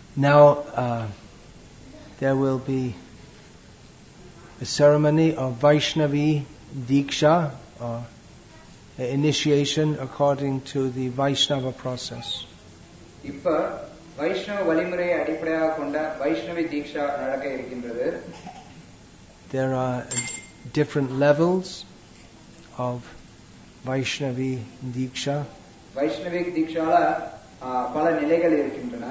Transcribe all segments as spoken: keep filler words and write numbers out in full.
Now uh, there will be a ceremony of Vaishnavi Diksha, or initiation according to the Vaishnava process. இப்ப வைஷ்ணவ வழிமுறையை அடிப்படையாக கொண்ட வைஷ்ணவி தீக்ஷா நடக்க இருக்கின்றது. There are different levels of Vaishnavi Diksha. Vaishnavi தீக்ஷால பல நிலைகள் இருக்கின்றன.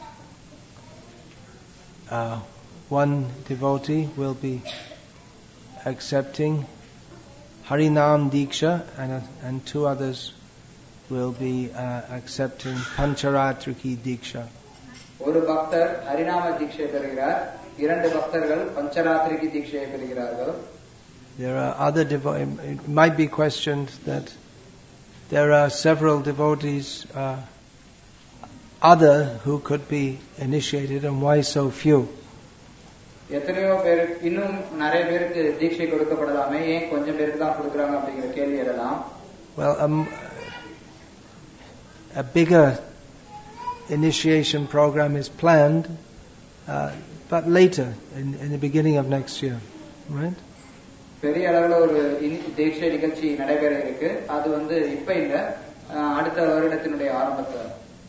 Uh, one devotee will be accepting Harinam Diksha, and, and two others will be uh, accepting Pancharatriki Diksha. ஒரு பக்தர் ஹரிநாம தீட்சை பெறுகிறார், இரண்டு பக்தர்கள் பஞ்சராத்திரிகி தீட்சையை பெறுகிறார்கள். There are other devotees. It might be questioned that there are several devotees uh, other who could be initiated, and why so few? எத்தனையோ பேர் இன்னும் நிறைய பேருக்கு தீட்சை கொடுக்கப்படலாமே, ஏன் கொஞ்சம் பேருக்கு தான் கொடுக்கறாங்க அப்படிங்கிற கேள்வி எழலாம். Well, um, a bigger initiation program is planned, uh, but later, in, in the beginning of next year, right? பெரிய அளவுல ஒரு தீட்சை நிகழ்ச்சி நடைபெற இருக்கு. அது வந்து இப்ப இல்ல, அடுத்த வருடத்தினுடைய ஆரம்பத்துல.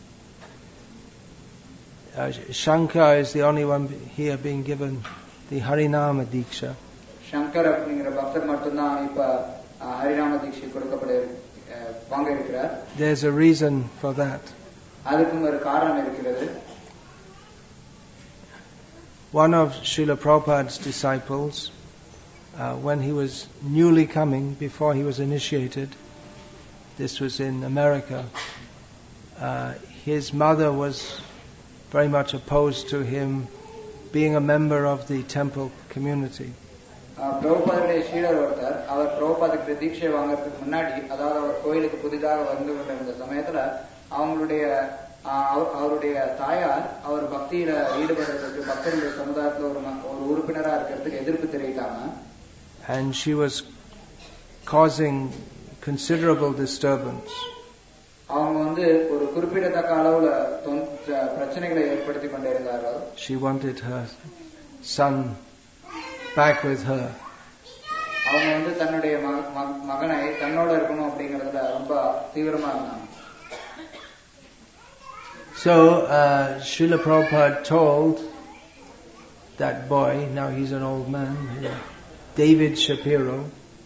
Uh, Shankar is the only one here being given the Harinama Diksha. Shankar அப்படிங்கிற பக்தர் மட்டும்தான் இப்ப ஹரிநாம தீட்சை கொடுக்கப்பட வாங்க இருக்கிறார். There's a reason for that. அதுக்கும் ஒரு காரணம் இருக்கிறது. One of Srila Prabhupada's disciples, uh, when he was newly coming, before he was initiated, this was in America, uh, his mother was very much opposed to him being a member of the temple community. பிரபுபாதருடைய சீடர் ஒருத்தர், அவர் பிரபுபாதுக்கு தீட்சை வாங்கறதுக்கு முன்னாடி, அதாவது அவர் கோயிலுக்கு புதிதாக வந்து கொண்டிருந்த சமயத்துல அவங்களுடைய அவருடைய தாயார் அவர் பக்தியில ஈடுபடுறதுக்கு, பக்தர்களுடைய சமுதாயத்துல ஒரு ஒரு உறுப்பினரா இருக்கிறதுக்கு எதிர்ப்பு தெரிவித்தாங்க. And she was causing considerable disturbance. அவங்க வந்து ஒரு குறிப்பிடத்தக்க அளவுல பிரச்சனைகளை ஏற்படுத்தி கொண்டே இருந்தார்கள். She wanted her son back with her. அவங்க வந்து தன்னுடைய மகனை தன்னோட இருக்கணும் அப்படிங்கறதுல ரொம்ப தீவிரமா இருந்தாங்க. So uh, Srila Prabhupada told that boy, now he's an old man, David Shapiro,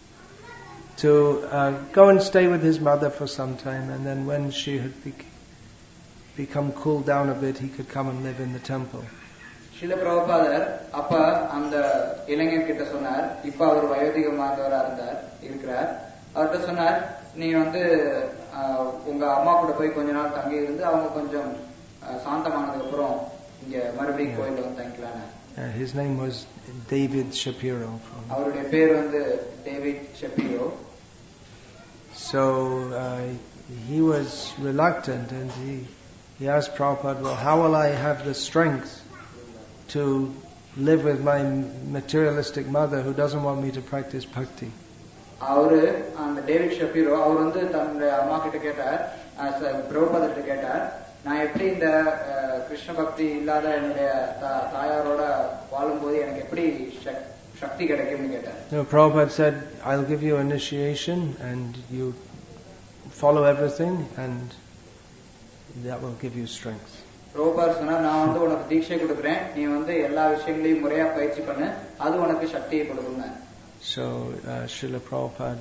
to uh, go and stay with his mother for some time, and then when she had bec- become cooled down a bit, he could come and live in the temple. Srila பிரபுபாதர் அப்ப அந்த இளைஞன் கிட்ட சொன்னார், இப்ப அவர் வயோதிகமானவரா இருந்தார் இருக்கிறார், அவர்கிட்ட சொன்னார், நீ வந்து உங்க அம்மா கூட போய் கொஞ்ச நாள் தங்கி இருந்து அவங்க கொஞ்சம் சாந்தமானதுக்கு அப்புறம் இங்க மறுபடியும் கோயில்ல வந்து தங்கிக்கலாம். His name was David Shapiro. அவருடைய பேர் வந்து David Shapiro. So uh, he was reluctant, and he he asked Prabhupada, well, how will I have the strength to live with my materialistic mother who doesn't want me to practice bhakti? அவரு அந்த David ஷப்பீரோ அவர் வந்து தன்னுடைய அம்மா கிட்ட கேட்டார், பிரபுபாதர் கிட்ட கேட்டார், நான் எப்படி இந்த கிருஷ்ண பக்தி இல்லாத என்னுடைய தாயாரோட வாழும்போது எனக்கு எப்படி சக்தி கிடைக்கும்னு கேட்டார். No, Prabhupada said, I'll give you initiation and you follow everything and that will give you strength. பிரபுபாதர் சொன்னார், நான் வந்து உனக்கு தீட்சை கொடுக்கிறேன், நீ வந்து எல்லா விஷயங்களையும் முறையா பயிற்சி பண்ணு, அது உனக்கு சக்தியை கொடுக்கும். So uh, Srila Prabhupada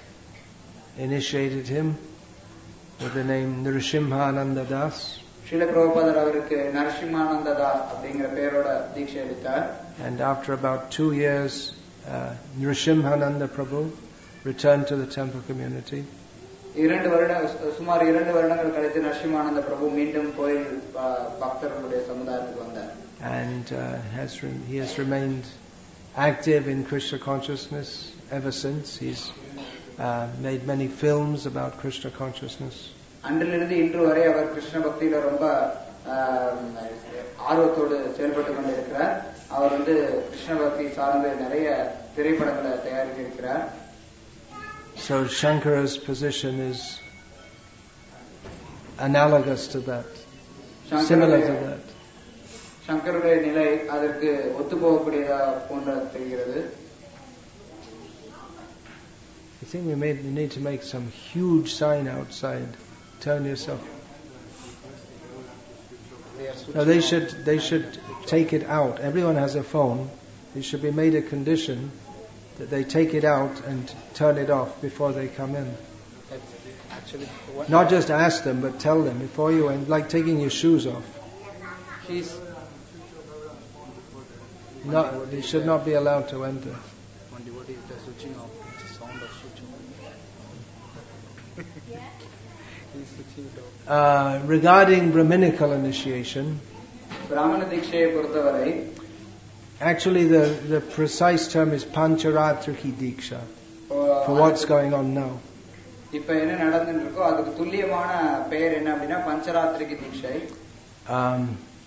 initiated him with the name Nrsimhananda Das. Srila Prabhupada அவருக்கு நரசிம்மானந்த தாஸ் அப்படிங்கிற பேரோட தீட்சை அளித்தார். And after about two years, uh, Nrsimhananda Prabhu returned to the temple community. இரண்டு வருட சுமார் இரண்டு வருடங்கள் கழித்து நரசிம்மானந்த பிரபு மீண்டும் கோயில் பக்தர்களுடைய சமுதாயத்துக்கு வந்தார். And uh, has re- he has remained active in Krishna consciousness ever since. He's uh, made many films about Krishna consciousness. அன்றிலிருந்து இன்று வரை அவர் கிருஷ்ண பக்தியில ரொம்ப ஆர்வத்தோடு செயல்பட்டு கொண்டிருக்கிறார். அவர் வந்து கிருஷ்ண பக்தி சார்ந்து நிறைய திரைப்படங்களை தயாரித்து இருக்கிறார். So Shankara's position is analogous to that, similar to that. சங்கருடைய நிலை அதற்கு ஒத்து போகக்கூடியதா போன்ற தெரிகிறது. I think we, made, we need to make some huge sign outside. Turn yourself. No, they should they should take it out. Everyone has a phone. It should be made a condition that they take it out and turn it off before they come in. Actually, not just ask them, but tell them before you enter, like taking your shoes off. She's not. They should not be allowed to enter. One devotee is switching off. It's the sound of switching off. He's switching it off. Uh, regarding Brahminical initiation, Brahmana Dikshaye பொறுத்தவரை actually the, the precise term is Pancharatriki Diksha for what's going on now. இப்ப என்ன நடந்துட்டு இருக்கோ அதுக்கு துல்லியமான பெயர் என்ன அப்படின்னா பஞ்சராத்திரிகி தீட்சை. Um,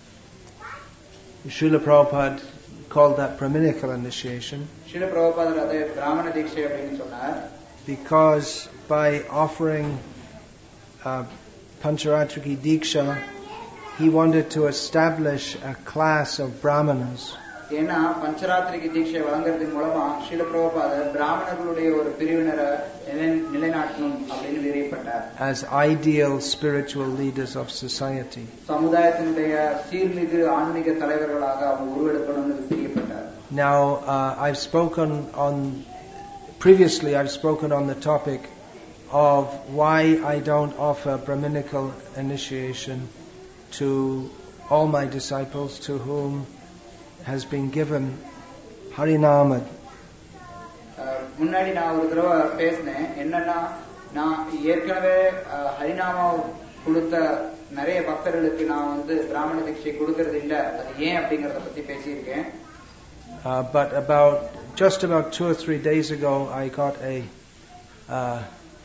Srila Prabhupada called that Brahminical initiation. Srila Prabhupada அதை பிராமண தீட்சை அப்படின்னு சொன்னார். Because by offering uh, Pancharatriki Diksha, he wanted to establish a class of Brahmanas. ஏன்னா பஞ்சராத்திரிகி தீட்சை வழங்குறதன் மூலமா ஸ்ரீல பிரபுபாதர் பிராமணர்களுடைய ஒரு பிரிவினரை நிலைநாட்டணும் அப்படின்னு விருப்பப்பட்டார். As ideal spiritual leaders of society. சமுதாயத்தினுடைய சீர்மிகு ஆன்மீக தலைவர்களாக அவங்க உருவெடுக்கணும்னு விருப்பப்பட்டார். Now uh, I've spoken on previously I've spoken on the topic of why I don't offer Brahminical initiation to all my disciples to whom has been given Harinama. முன்னாடி நான் ஒரு தடவை பேசினேன். என்னன்னா நான் ஏற்கனவே ஹரிநாமா கொடுத்த நிறைய பக்தர்களுக்கு நான் வந்து பிராமண தீட்சை கொடுக்கறது இல்ல. அது ஏன் அப்படிங்கறத பத்தி பேசியிருக்கேன். But about just about two or three days ago, I got a uh,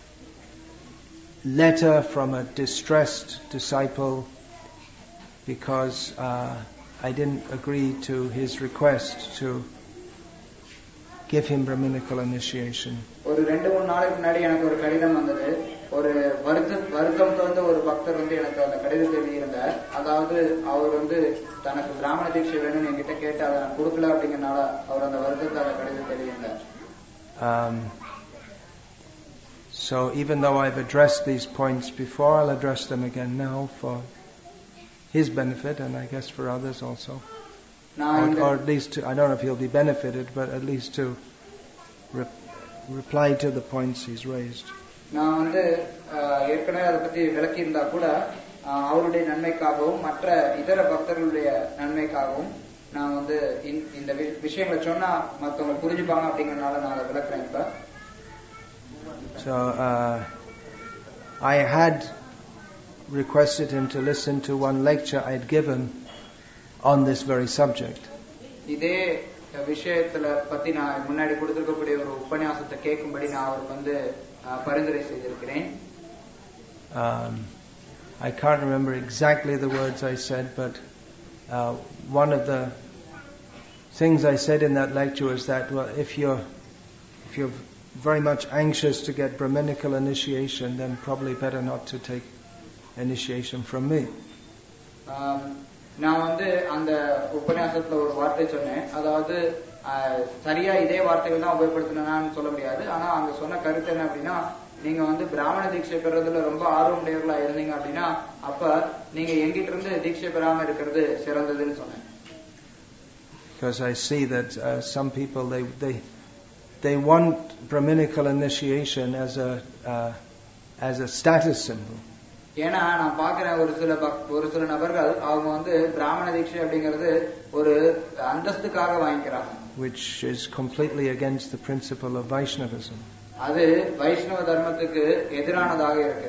letter from a distressed disciple because uh, I didn't agree to his request to give him Brahminical initiation. ஒரு ரெண்டு மூணு நாளைக்கு முன்னாடி எனக்கு ஒரு கடிதம் வந்தது. ஒரு வருத்தம் தோன்ற ஒரு பக்தர் வந்து எனக்கு அந்த கடிதத்தை எழுதியிருந்தார். அதாவது அவர் வந்து தனக்கு பிராமண தீட்சை வேணும்னு என்கிட்ட கேட்டு அதை நான் கொடுக்கல அப்படிங்கறனால அவர் அந்த வருத்தத்தை அந்த கடிதத்தை எழுதியிருந்தார். Um, so even though I've addressed these points before, I'll address them again now for his benefit and I guess for others also. Or, or at least to, I don't know if he'll be benefited, but at least to re, reply to the points he's raised. நான் வந்து ஏற்கனவே அதை பத்தி விளக்கி இருந்தா கூட அவருடைய நன்மைக்காகவும் மற்ற இதர பக்தர்களுடைய நன்மைக்காகவும் நான் வந்து இந்த விஷயங்களை சொன்னா மற்றவங்க புரிஞ்சுப்பாங்க அப்படிங்கறதுனால நான் அதை விளக்குறேன் இப்ப. So uh, I had requested him to listen to one lecture I'd given on this very subject. இதே விஷயத்துல பத்தி நான் முன்னாடி கொடுத்திருக்கக்கூடிய ஒரு உபன்யாசத்தை கேட்கும்படி நான் அவருக்கு வந்து பரிந்துரை செய்திருக்கிறேன். I can't remember exactly the words I said, but uh, one of the things I said in that lecture was that well, if you're if you're very much anxious to get Brahminical initiation, then probably better not to take initiation from me. நான் வந்து அந்த உபன்யாசத்துல ஒரு வார்த்தை சொன்னேன். அதாவது சரியா இதே வார்த்தைகள் தான் உபயோகப்படுத்தினான்னு சொல்ல முடியாது. ஆனா அங்க சொன்ன கருத்து என்ன அப்படின்னா நீங்க வந்து பிராமண தீட்சை பெறதுல ரொம்ப ஆர்வமுடையவர்களா இருந்தீங்க அப்படின்னா அப்ப நீங்க எங்கிட்ட இருந்து தீட்சை பெறாம இருக்கிறது சிறந்ததுன்னு சொன்னேன். Because I see that uh, some people they they they want Brahminical initiation as a uh, as a status symbol. ஏன்னா நான் பாக்குறேன் ஒரு சில ஒரு சில நபர்கள் அவங்க வந்து பிராமண தீட்சை அப்படிங்கிறது ஒரு அந்தஸ்துக்காக வாங்கிக்கிறாங்க. Which is completely against the principle of Vaishnavism. அது வைஷ்ணவ தர்மத்துக்கு எதிரானதாக இருக்கு.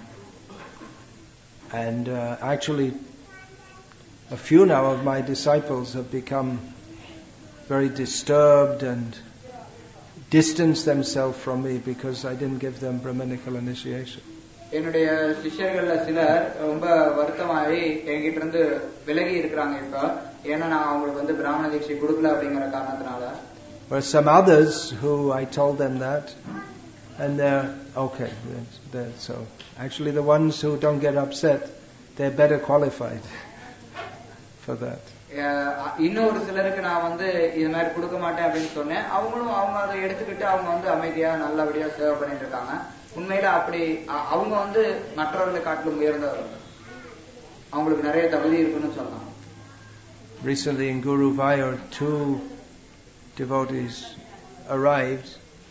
And uh, actually a few now of my disciples have become very disturbed and distanced themselves from me because I didn't give them Brahminical initiation. என்னுடைய சிஷ்யர்கள்ல சிலர் ரொம்ப வருத்தமாகி என்கிட்ட இருந்து விலகி இருக்கிறாங்க இப்ப. ஏன்னா நான் அவங்களுக்கு வந்து பிராமண தீட்சை கொடுக்கல அப்படிங்கிற காரணத்தினால. Or some others who I told them that and they're okay. They're, so actually the ones who don't get upset, they're better qualified for that. இன்னொரு சிலருக்கு நான் வந்து இது மாதிரி கொடுக்க மாட்டேன் அப்படின்னு சொன்னேன். அவங்களும் அவங்க அதை எடுத்துக்கிட்டு அவங்க வந்து அமைதியா நல்லபடியா சேவை பண்ணிட்டு இருக்காங்க. உண்மையில அப்படி அவங்க வந்து மற்றவர்களை காட்டிலும் உயர்ந்தவர்கள், அவங்களுக்கு நிறைய தகுதி இருக்குன்னு சொல்லலாம். Recently in Guruvayur, two devotees arrived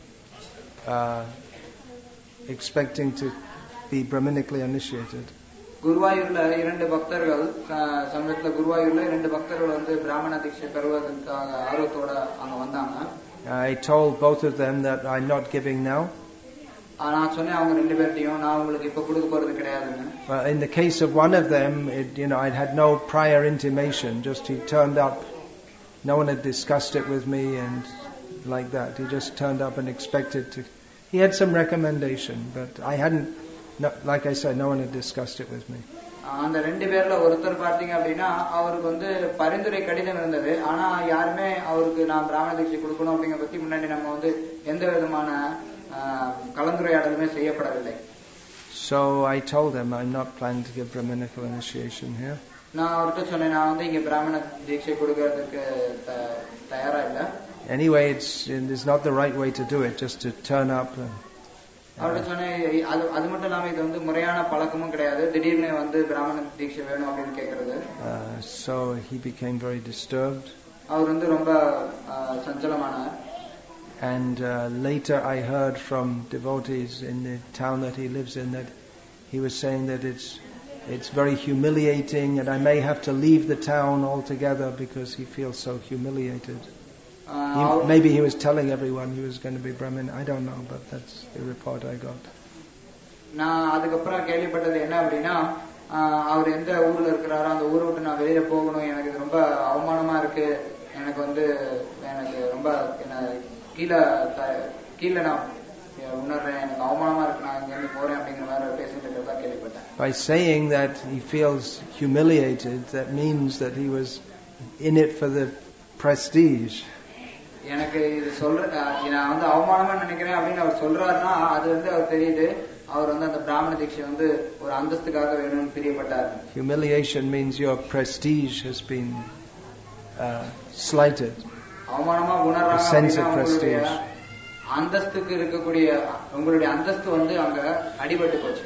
uh, expecting to be Brahminically initiated. குருவாயூர்ல இரண்டு பக்தர்கள் சமயத்துல குருவாயூர்ல இரண்டு பக்தர்கள் வந்து பிராமண தீட்சை பெறுவதற்காக ஆர்வத்தோட அங்க வந்தாங்க. I told both of them that I'm not giving now. நான் சொன்னேன் அவங்க ரெண்டு பேர்ட்டையும் நான் உங்களுக்கு இப்ப கொடுக்க போறது கிடையாதுன்னு. In the case of one of them, it, you know, I'd had no prior intimation. Just he turned up. No one had discussed it with me and like that. He just turned up and expected to. He had some recommendation, but I hadn't. No, like I said, no one had discussed it with me. அந்த ரெண்டு பேர்ல ஒருத்தர் பாத்தீங்க அப்படின்னா அவருக்கு வந்து பரிந்துரை கடிதம் இருந்தது. ஆனா யாருமே அவருக்கு நான் பிராமண தீட்சை கொடுக்கணும் அப்படிங்கிற பத்தி முன்னாடி நம்ம வந்து எந்த விதமான கலந்துரையாடலுமே செய்யப்படவில்லை. So I told them I'm not planning to give Brahminical initiation here. நான் அவர்கிட்ட சொன்னேன் நான் வந்து இங்க பிராமண தீட்சை கொடுக்கிறதுக்கு தயாரா இல்ல. Anyway, it's it's not the right way to do it, just to turn up and அவர்கிட்ட சொன்னேன் அது மட்டும் இல்லாம இது வந்து முறையான பழக்கமும் கிடையாது, திடீர்னு வந்து பிராமண தீட்சை வேணும் அப்படின்னு கேட்கறது. So he became very disturbed. அவர் வந்து ரொம்ப சஞ்சலமானார். And uh, later I heard from devotees in the town that he lives in that he was saying that it's it's very humiliating and I may have to leave the town altogether because he feels so humiliated. He, maybe he was telling everyone he was going to be Brahmin. I don't know, but that's the report I got. நான் அதுக்கப்புறம் கேள்விப்பட்டது என்ன அப்படின்னா அவர் எந்த ஊர்ல இருக்கிறாரோ அந்த ஊரை விட்டு நான் வெளியில போகணும், எனக்கு இது ரொம்ப அவமானமா இருக்கு, எனக்கு வந்து எனக்கு ரொம்ப கீழே கீழே நான் உணர்றேன், எனக்கு அவமானமா இருக்கு, நான் இங்க இருந்து போறேன் அப்படிங்கிற மாதிரி பேசிட்டு இருக்கிறதா கேள்விப்பட்டேன். By saying that he feels humiliated, that means that he was in it for the prestige. எனக்கு இது சொல்ற நான் வந்து அவமானமா நினைக்கிறேன் அப்படின்னு அவர் சொல்றாருன்னா அது வந்து அவர் தெரியுது அவர் வந்து அந்த பிராமண தீட்சை வந்து ஒரு அந்தஸ்துக்காக வேணும்னு பிரியப்பட்டார். Humiliation means your prestige has been uh, slighted. அவமானமா உணர்றாங்க, அந்தஸ்துக்கு இருக்கக்கூடிய உங்களுடைய அந்தஸ்து வந்து அங்க அடிபட்டு போச்சு.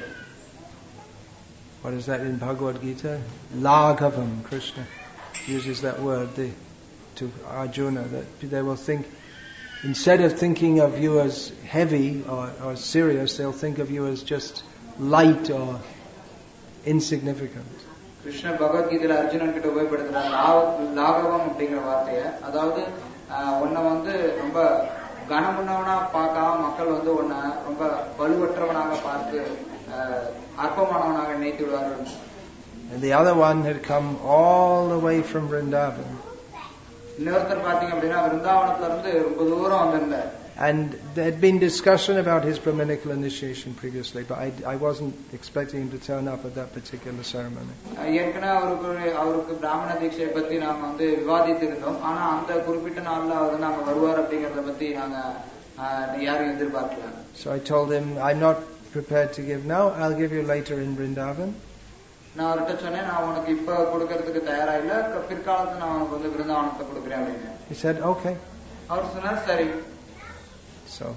What is that in Bhagavad Gita? Laghavam. Krishna uses that word the, to Arjuna, that they will think, instead of thinking of you as heavy or, or serious, they'll think of you as just light or insignificant. Krishna பகவத்கீதையில அர்ஜுனன் கிட்ட உபயோகப்படுத்துறாங்க லாகவம் அப்படிங்கிற வார்த்தைய. அதாவது உன்னை வந்து ரொம்ப கனமுன்னவனா பார்க்காம மக்கள் வந்து உன்னை ரொம்ப வலுவற்றவனாக பார்த்து அற்பமானவனாக நினைத்து விடுவார்கள். And the other one had come all the way from Vrindavan. இன்னொருத்தர் பாத்தீங்க அப்படின்னா விருந்தாவனத்துல இருந்து ரொம்ப தூரம் வந்திருந்தார். And there had been discussion about his Brahminical initiation previously, but I, I wasn't expecting him to turn up at that particular ceremony. ஏற்கனவே அவருக்கு அவருக்கு பிராமண தீட்சை பத்தி நாங்க வந்து விவாதித்திருந்தோம். ஆனா அந்த குறிப்பிட்ட நாள்ல அவர் நாங்க வருவார் அப்படிங்கறத பத்தி நாங்க யாரும் எதிர்பார்க்கல. So I told him, I'm not prepared to give now, I'll give you later in Vrindavan. நான் அவர்கிட்ட சொன்னேன் நான் உனக்கு இப்ப கொடுக்கறதுக்கு தயாரா இல்ல, பிற்காலத்துல நான் உனக்கு வந்து விருந்தாவனத்தை கொடுக்குறேன் அப்படின்னு. He said, okay. அவர் சொன்னார் சரி. So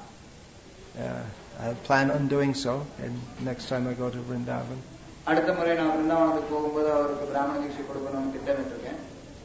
uh, I plan on doing so and next time I go to Vrindavan. அடுத்த முறை நான் விருந்தாவனத்துக்கு போகும்போது அவருக்கு பிராமண தீட்சை கொடுக்கணும்னு திட்டமிட்டிருக்கேன்.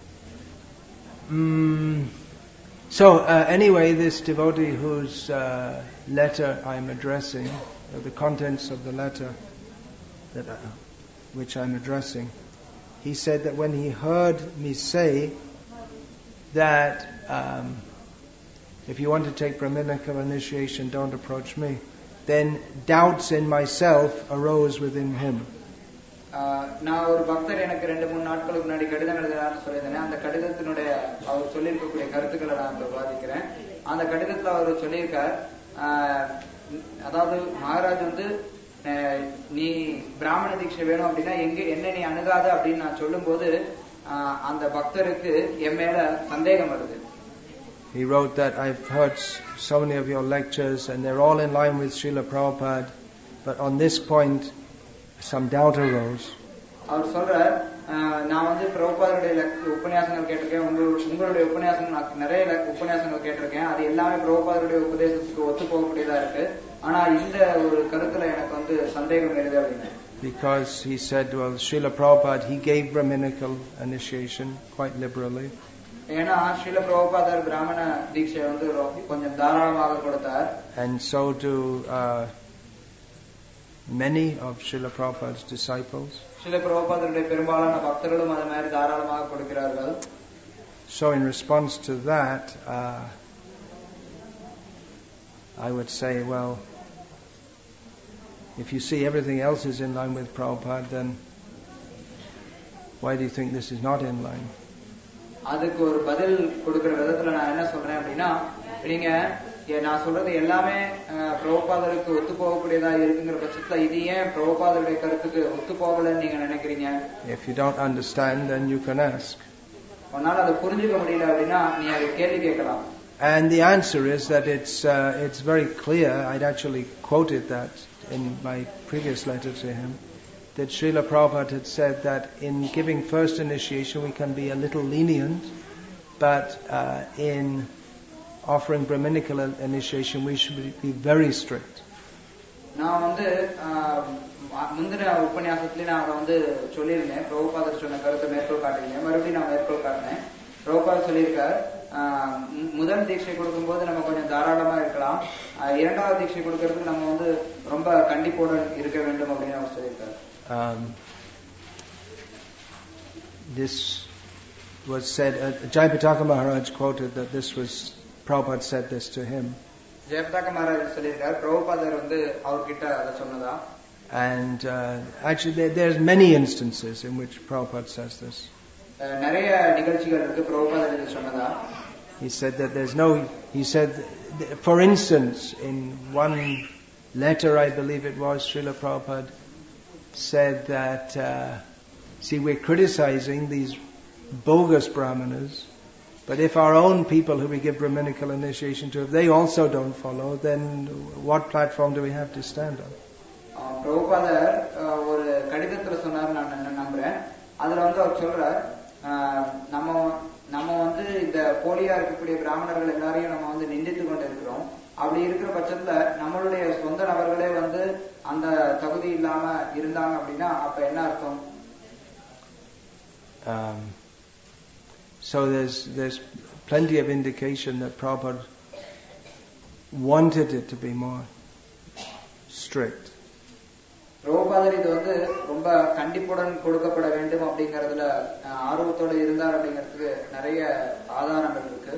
So uh, anyway, this devotee whose uh, letter I'm addressing, uh, the contents of the letter that I, which I'm addressing, he said that when he heard me say that um, if you want to take Brahminical initiation, don't approach me, then doubts in myself arose within him. நான் ஒரு பக்தர் எனக்கு ரெண்டு மூணு நாட்களுக்கு முன்னாடி கடிதம் எழுதினார்னு சொல்லியிருந்தேன். அந்த கடிதத்தினுடைய அவர் சொல்லியிருக்கக்கூடிய கருத்துக்களை நான் விவாதிக்கிறேன். அந்த கடிதத்துல அவர் சொல்லியிருக்கார், அதாவது மகாராஜ் வந்து நீ பிராமண தீட்சை வேணும் அப்படின்னா எங்க என்ன நீ அணுகாத அப்படின்னு நான் சொல்லும் போது அந்த பக்தருக்கு என் மேல சந்தேகம் வருது. He wrote that I've heard so many of your lectures and they're all in line with Srila Prabhupada, but on this point some doubt arose. அவர் சொல்றார், நான் வந்து பிரபுபாதருடைய உபன்யாசங்கள் கேட்டிருக்கேன், உங்களுடைய உபன்யாசங்கள் நிறைய உபன்யாசங்கள் கேட்டிருக்கேன், அது எல்லாமே பிரபுபாதருடைய உபதேசத்துக்கு ஒத்து போகக்கூடியதா இருக்கு. ஆனா இந்த ஒரு கருத்துல எனக்கு வந்து சந்தேகம் எழுது அப்படின்னு. Because he said, well, Srila Prabhupada, he gave Brahminical initiation quite liberally. ஏன்னா ஸ்ரீல பிரபுபாதர் பிராமண தீட்சை வந்து கொஞ்சம் தாராளமாக கொடுத்தார். And so do uh, many of Srila Prabhupada's disciples. Srila பிரபுபாதருடைய பெரும்பாலான பக்தர்களும் அது மாதிரி தாராளமாக கொடுக்கிறார்கள். So in response to that, uh, I would say, well, if you see everything else is in line with Prabhupada, then why do you think this is not in line? அதுக்கு ஒரு பதில் கொடுக்கிற விதத்துல நான் என்ன சொல்றேன் அப்படின்னா, நீங்க நான் சொல்றது எல்லாமே பிரபுபாதருக்கு ஒத்து போகக்கூடியதா இருக்குங்கிற பட்சத்துல இது ஏன் பிரபுபாதருடைய கருத்துக்கு ஒத்து போகலன்னு நீங்க நினைக்கிறீங்க? If you don't understand, then you can ask. உன்னால அதை புரிஞ்சுக்க முடியல அப்படின்னா நீ அதை கேள்வி கேட்கலாம். And the answer is that it's uh, it's very clear. I'd actually quoted that in my previous letter to him, that Srila Prabhupada had said that in giving first initiation we can be a little lenient, but uh, in offering Brahminical initiation we should be very strict. நான் வந்து முந்தின உபன்யாசத்துல நான் வந்து சொல்லியிருந்தேன், பிரபுபாதர் சொன்ன கருத்தை மேற்கோள் காட்டியிருந்தேன், மறுபடியும் நான் மேற்கோள் காட்டினேன். பிரபுபாதர் சொல்லியிருக்கார், முதல் தீட்சை கொடுக்கும் போது நம்ம கொஞ்சம் தாராளமா இருக்கலாம், இரண்டாவது தீட்சை கொடுக்கறதுக்கு நம்ம வந்து ரொம்ப கண்டிப்போடு இருக்க வேண்டும் அப்படின்னு அவர் சொல்லியிருக்காரு. Um, this was said, uh, Jayapataka Maharaj quoted that this was, Prabhupada said this to him. Jayapataka Maharaj சொல்லியிருக்கார், பிரபுபாதர் வந்து அவர்கிட்ட அதை சொன்னதா. And uh, actually there, there's many instances in which Prabhupada says this. நிறைய நிகழ்ச்சிகள் இருக்கு பிரபுபாதர் இது சொன்னதா. He said that there's no, he said, for instance, in one letter, I believe it was, Srila Prabhupada said that, uh, see, we're criticizing these bogus brahmanas, but if our own people who we give Brahminical initiation to, if they also don't follow, then what platform do we have to stand on? பிரபுபாதர் ஒரு கடிதத்துல சொன்னார், நான் நம்புறேன். அதுல வந்து அவர் சொல்றார், நம்ம நம்ம வந்து இந்த போலியா இருக்கக்கூடிய பிராமணர்கள் எல்லாரையும் நம்ம வந்து நிந்தித்து கொண்டு இருக்கிறோம். அப்படி இருக்கிற பட்சத்துல நம்மளுடைய சொந்த நபர்களே வந்து அந்த தகுதி இல்லாம இருந்தாங்க அப்படின்னா அப்ப என்ன அர்த்தம்? Um, so there's there's plenty of indication that Prabhupada wanted it to be more strict. பிரபுபாதர் இது வந்து ரொம்ப கண்டிப்புடன் கொடுக்கப்பட வேண்டும் அப்படிங்கறதுல ஆர்வத்தோட இருந்தார் அப்படிங்கிறதுக்கு நிறைய ஆதாரங்கள் இருக்கு.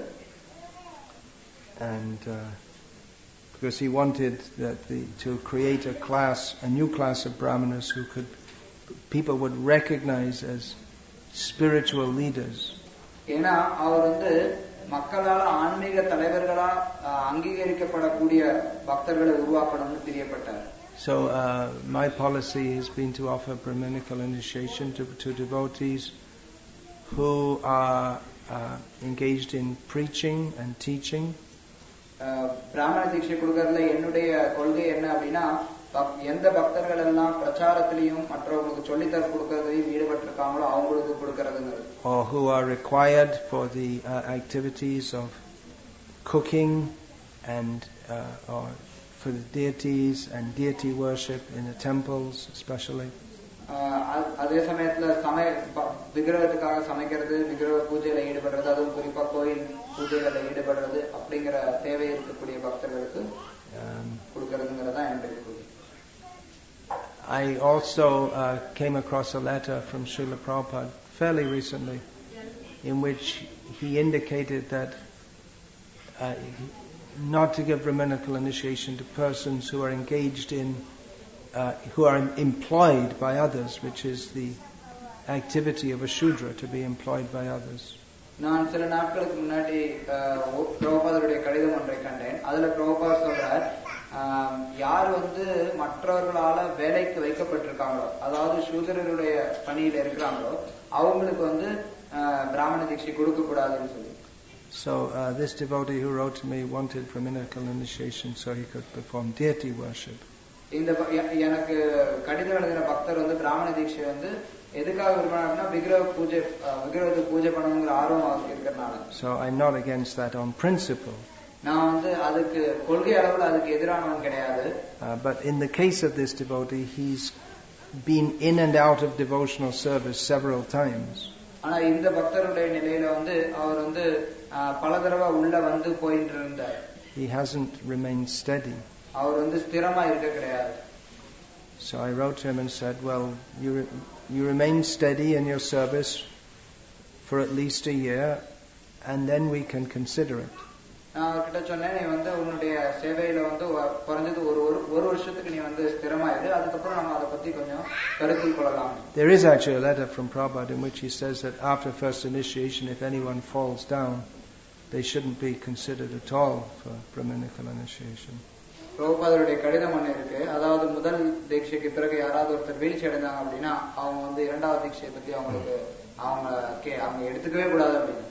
And uh, because he wanted that the, to create a class, a new class of brahmanas who could, people would recognize as spiritual leaders. ஏன்னா அவர் வந்து மக்களால் ஆன்மீக தலைவர்களா அங்கீகரிக்கப்படக்கூடிய பக்தர்களை உருவாக்கணும்னு பிரியப்பட்டார். So uh, my policy has been to offer Brahminical initiation to, to devotees who are uh, engaged in preaching and teaching. பிராமண தீட்சை கொடுக்கறதுல என்னுடைய கொள்கை என்ன அப்படின்னா, எந்த பக்தர்கள் எல்லாம் பிரச்சாரத்திலையும் மற்றவங்களுக்கு சொல்லித்தர கொடுக்கறதையும் ஈடுபட்டிருக்காங்களோ அவங்களுக்கு கொடுக்கறதுங்கிறது. Or who are required for the uh, activities of cooking and uh, or for the deities and deity worship in the temples especially. அதே சமயத்துல சமய விக்கிரகத்துக்காக சமைக்கிறது, விக்கிரக பூஜையில ஈடுபடுறது, அதுவும் குறிப்பா கோயில் பூஜைகளில் ஈடுபடுறது அப்படிங்கிற தேவை இருக்கக்கூடிய பக்தர்களுக்கு கொடுக்கறதுங்கிறதா என்னுடைய கொள்கை. I also uh, came across a letter from Srila Prabhupada fairly recently in which he indicated that uh, not to give Brahminical initiation to persons who are engaged in, uh, who are employed by others, which is the activity of a Shudra, to be employed by others. நான் சில நாட்களுக்கு முன்னாடி பிரபுபாதருடைய கடிதம் ஒன்றை கண்டேன். அதுல பிரபுபாதர் சொல்றார், யார் வந்து மற்றவர்களால வேலைக்கு வைக்கப்பட்டிருக்காங்களோ, அதாவது சூதரருடைய பணியில இருக்கிறாங்களோ அவங்களுக்கு வந்து பிராமண தீட்சை கொடுக்க கூடாதுன்னு சொல்லி. So uh, this devotee who wrote to me wanted Brahminical initiation so he could perform deity worship. இந்த எனக்கு கடிதம் எழுதின பக்தர் வந்து பிராமண தீட்சை வந்து எதுக்காக விரும்பணும் அப்படின்னா விக்கிரக பூஜை விக்கிரகத்துக்கு பூஜை பண்ணணுங்கிற ஆர்வம் அவருக்கு இருக்கிறனால. So I'm not against that on principle. நான் வந்து அதுக்கு கொள்கை அளவுல அதுக்கு எதிரானவன் கிடையாது. But in the case of this devotee, he's been in and out of devotional service several times. ஆனா இந்த பக்தருடைய நிலையில வந்து அவர் வந்து பல தடவை உள்ள வந்து போயிட்டு இருந்தார். He hasn't remained steady. அவர் வந்து ஸ்திரமா இருக்க கிடையாது. So I wrote to him and said, well, you re- you remain steady in your service for at least a year, and then we can consider it. நான் அவர்கிட்ட சொன்னேன், நீ வந்து உன்னுடைய சேவையில வந்து குறைஞ்சது ஒரு ஒரு வருஷத்துக்கு நீ வந்து ஸ்திரமா இரு, அதுக்கப்புறம் நம்ம அதை பத்தி கொஞ்சம் கருத்தில் கொள்ளலாம். There is actually a letter from Prabhupada in which he says that after first initiation, if anyone falls down, they shouldn't be considered at all for Brahminical initiation. பிரபுபாதருடைய கடிதம் ஒன்று இருக்கு. அதாவது முதல் தீட்சைக்கு பிறகு யாராவது ஒருத்தர் வீழ்ச்சி அடைந்தாங்க அப்படின்னா அவங்க வந்து இரண்டாவது தீட்சையை பத்தி அவங்களுக்கு அவங்க அவங்க எடுத்துக்கவே கூடாது அப்படின்னு.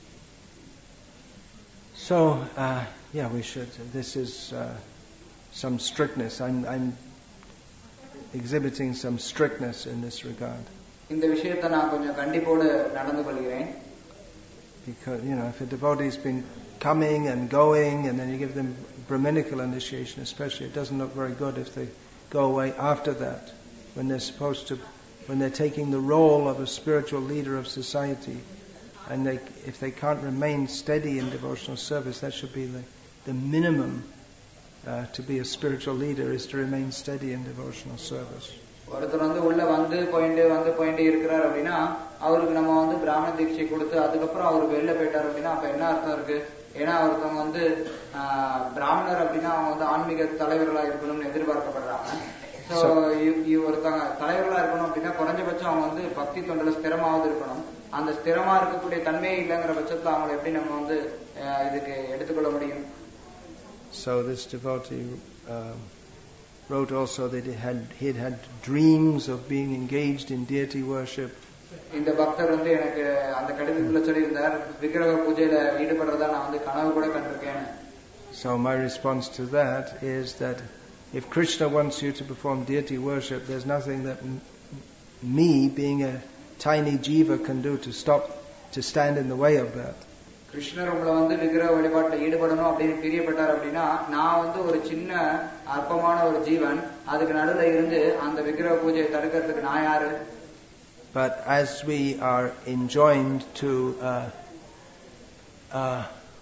So uh, yeah, we should. This is uh, some strictness. I'm, I'm exhibiting some strictness in this regard. இந்த விஷயத்தை நான் கொஞ்சம் கண்டிப்போடு நடந்து கொள்கிறேன். Because, you know, if a devotee's been coming and going, and then you give them Brahminical initiation, especially, it doesn't look very good if they go away after that, when they're supposed to, when they're taking the role of a spiritual leader of society, and they, if they can't remain steady in devotional service, that should be the, the minimum uh, to be a spiritual leader, is to remain steady in devotional service. ஒருத்தர் வந்து உள்ள வந்து போயிட்டு வந்து போயிட்டு இருக்கிறார் அப்படின்னா அவருக்கு நம்ம வந்து பிராமண தீட்சை கொடுத்து அதுக்கப்புறம் அவர் வெளில போயிட்டார் அப்படின்னா அப்ப என்ன அர்த்தம் இருக்கு? ஏன்னா ஒருத்தவங்க வந்து பிராமணர் அப்படின்னா அவங்க வந்து ஆன்மீக தலைவர்களா இருக்கணும்னு எதிர்பார்க்கப்படுறாங்க. ஸோ ஒருத்தவங்க தலைவர்களா இருக்கணும் அப்படின்னா குறைஞ்சபட்சம் அவங்க வந்து பக்தி தொண்டில ஸ்திரமாவது இருக்கணும். அந்த ஸ்திரமா இருக்கக்கூடிய தன்மையே இல்லைங்கிற பட்சத்துல அவங்களை எப்படி நம்ம வந்து இதுக்கு எடுத்துக்கொள்ள முடியும்? So this devotee uh, wrote also that he had he had had dreams of being engaged in deity worship. இந்த பக்தர் வந்து எனக்கு அந்த கடிதத்துல சொல்லியிருந்தார், விக்கிரக பூஜையில ஈடுபடுறதா நான் வந்து கனவு கூட கண்டிருக்கேன். So my response to that is that if Krishna wants you to perform deity worship, there's nothing that m- me, being a tiny jiva, can do to stop, to stand in the way of that. கிருஷ்ணர் உங்களை வந்து விக்கிரக வழிபாட்டில் ஈடுபடணும் அப்படின்னு பிரியப்பட்டார் அப்படின்னா நான் வந்து ஒரு சின்ன அற்பமான ஒரு ஜீவன், அதுக்கு நடுவில் இருந்து அந்த விக்கிரக பூஜையை தடுக்கிறதுக்கு நான் யாரு? But as we are enjoined to uh, uh,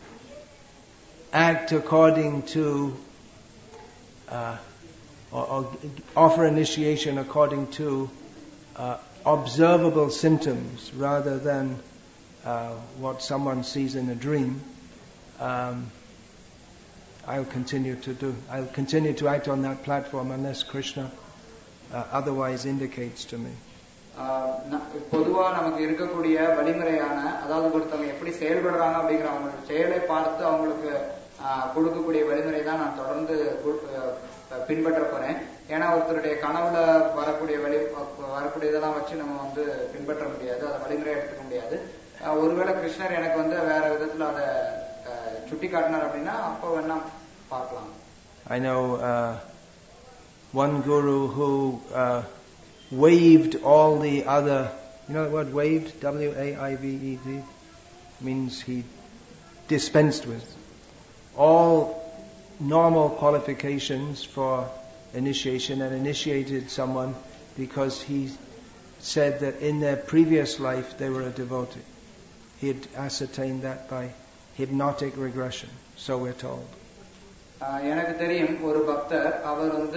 act according to uh, or, or offer initiation according to uh, observable symptoms rather than uh, what someone sees in a dream, um, I'll continue to do. I'll continue to act on that platform unless Krishna uh, otherwise indicates to me. பொதுவா நமக்கு இருக்கக்கூடிய வழிமுறையான, அதாவது ஒருத்தவங்க எப்படி செயல்படுறாங்க அப்படிங்கிற அவங்களோட செயலை பார்த்து அவங்களுக்கு கொடுக்கக்கூடிய வழிமுறை தான் நான் தொடர்ந்து பின்பற்ற போறேன். ஏன்னா ஒருத்தருடைய கனவுல வரக்கூடிய வழி வரக்கூடிய இதெல்லாம் வச்சு நம்ம வந்து பின்பற்ற முடியாது, அதை வழிமுறையை எடுத்துக்க முடியாது. ஒருவேளை கிருஷ்ணர் எனக்கு வந்து வேற விதத்துல அதை சுட்டி காட்டினார் அப்படின்னா அப்போ வேணா பார்க்கலாம். I know uh, one guru who uh, waived all the other, you know the word waived, W A I V E D, means he dispensed with all normal qualifications for initiation and initiated someone because he said that in their previous life they were a devotee. He had ascertained that by hypnotic regression, so we're told. எனக்கு தெரியும் ஒரு பக்தர், அவர் வந்து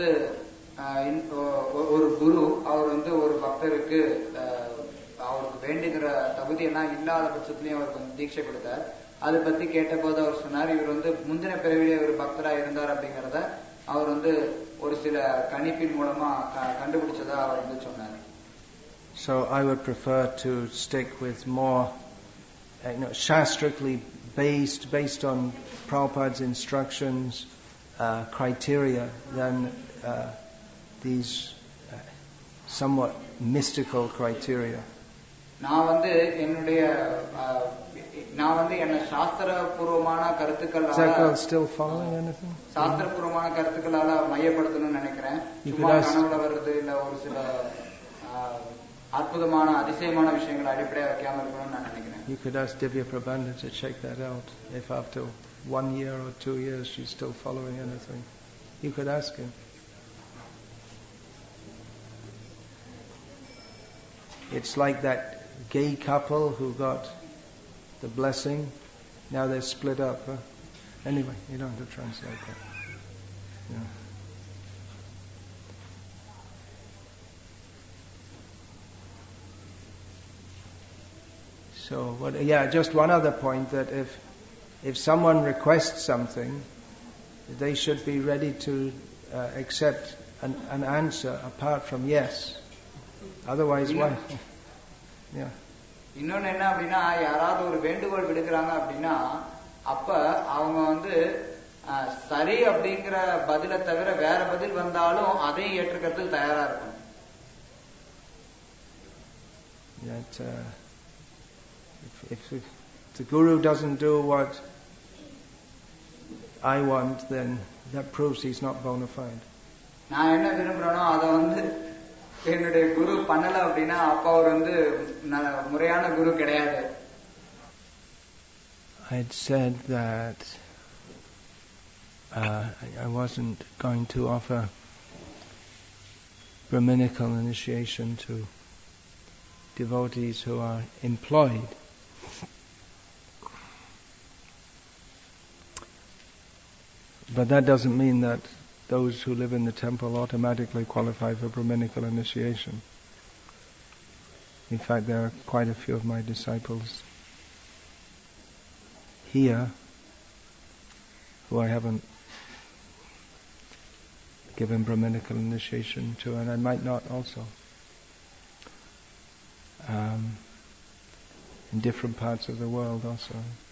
ஒரு குரு, அவர் வந்து ஒரு பக்தருக்கு அவருக்கு வேண்டுகிற தகுதி எல்லாம் இல்லாத பட்சத்துலயும் அவருக்கு வந்து தீட்சை கொடுத்தார். அதை பத்தி கேட்ட போது அவர் சொன்னார், இவர் வந்து முந்தின பிறவிலே ஒரு பக்தரா இருந்தார் அப்படிங்கறத அவர் வந்து ஒரு சில கணிப்பின் மூலமா கண்டுபிடிச்சதா அவர் வந்து சொன்னார். So I would prefer to stick with more, you know, shastrically based, based on Prabhupada's instructions, uh, criteria than uh, these uh, somewhat mystical criteria. நான் வந்து என்னுடைய நான் வந்து என்ன சாஸ்திரபூர்வமான கருத்துக்களால Is still following anything? சாஸ்திரபூர்வமான கருத்துக்களால மையப்படுத்தணும்னு நினைக்கிறேன். சும்மா கனவுல வர்றது இல்ல ஒரு சில அற்புதமான அதிசயமான விஷயங்களை அடிப்படையா வைக்காம இருக்கணும்னு நான் நினைக்கிறேன். You could ask Divya Prabandha to check that out. If after one year or two years she's still following anything, you could ask him. It's like that gay couple who got the blessing. Now they're split up. Huh? Anyway, you don't have to translate that. Yeah. So, what, yeah, just one other point, that if if someone requests something, they should be ready to uh, accept an, an answer apart from yes. Otherwise, why? Yeah. இன்னொன்னு என்ன அப்படின்னா, யாராவது ஒரு வேண்டுகோள் விடுக்கிறாங்க அப்படின்னா அப்ப அவங்க வந்து சரி அப்படிங்கிற பதிலை தவிர வேற பதில் வந்தாலும் அதை ஏற்றுக்கிறதுக்கு தயாரா இருக்கும். That, uh, if, if, if the Guru doesn't do what I want, then that proves he's not bona fide. நான் என்ன விரும்புறேனோ அதை வந்து என்னுடைய குரு பண்ணல அப்படின்னா அப்ப அவர் வந்து முறையான குரு கிடையாது. I'd said that uh, I wasn't going to offer Brahminical initiation to devotees who are employed. But that doesn't mean that those who live in the temple automatically qualify for Brahminical initiation. In fact, there are quite a few of my disciples here who I haven't given Brahminical initiation to, and I might not also. Um, in different parts of the world also.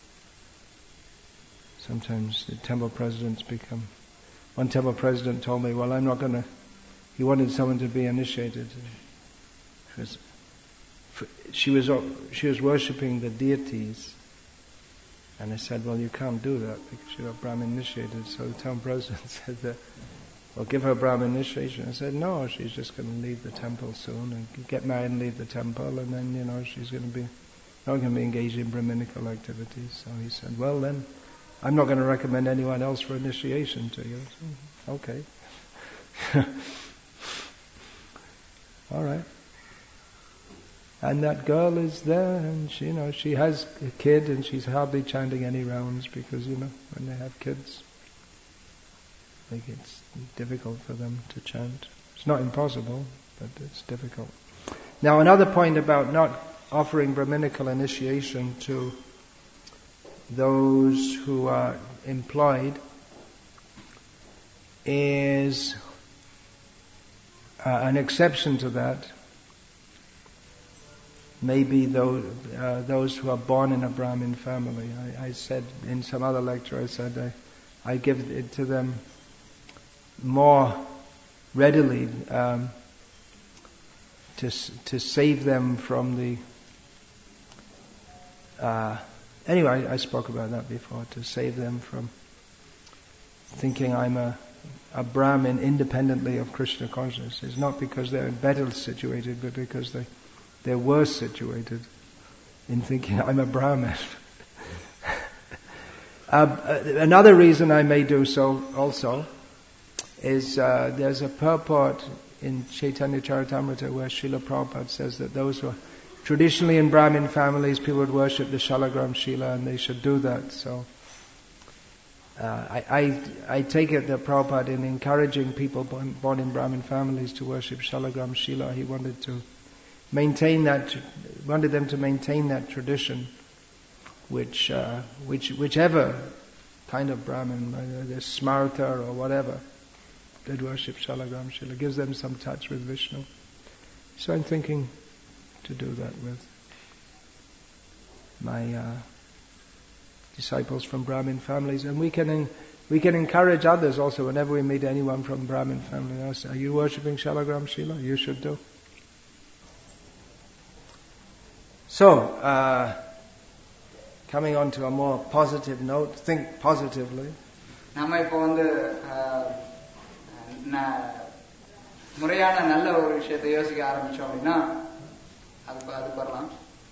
Sometimes the temple presidents become... One temple president told me, well, I'm not going to... He wanted someone to be initiated. She was, she was, she was worshipping the deities. And I said, well, you can't do that because you're not Brahmin initiated. So the temple president said that, well, give her Brahmin initiation. I said, no, she's just going to leave the temple soon and get married and leave the temple, and then, you know, she's going to be not going to be engaged in Brahminical activities. So he said, well, then, I'm not going to recommend anyone else for initiation to you. So, okay. All right. And that girl is there, and she, you know, she has a kid, and she's hardly chanting any rounds because, you know, when they have kids, I think it's difficult for them to chant. It's not impossible, but it's difficult. Now, another point about not offering Brahminical initiation to those who are employed is uh, an exception to that. Maybe those, uh, those who are born in a Brahmin family. I, I said in some other lecture, I said I, I give it to them more readily um, to to save them from the. Uh, anyway, I, I spoke about that before. To save them from thinking I'm a a Brahmin independently of Krishna consciousness. It's not because they're better situated, but because they. They're worse situated in thinking I'm a Brahmin. uh, another reason I may do so also is uh, there's a purport in Chaitanya Charitamrita where Srila Prabhupada says that those who are traditionally in Brahmin families, people would worship the Shalagram Shila, and they should do that. So uh, I, I, I take it that Prabhupada, in encouraging people born, born in Brahmin families to worship Shalagram Shila, he wanted to maintain that, wanted them to maintain that tradition, which, uh, which, whichever kind of Brahmin, whether Smarta or whatever, did worship Shalagram Shila, gives them some touch with Vishnu. So I'm thinking to do that with my uh, disciples from Brahmin families, and we can in, we can encourage others also. Whenever we meet anyone from Brahmin family, I say, "Are you worshipping Shalagram Shila? You should do." So, uh, coming on to a more positive note, think positively. நாம இப்போ வந்து முறையான நல்ல ஒரு விஷயத்தை யோசிக்க ஆரம்பிச்சோம் அப்படின்னா அது அது வரலாம்.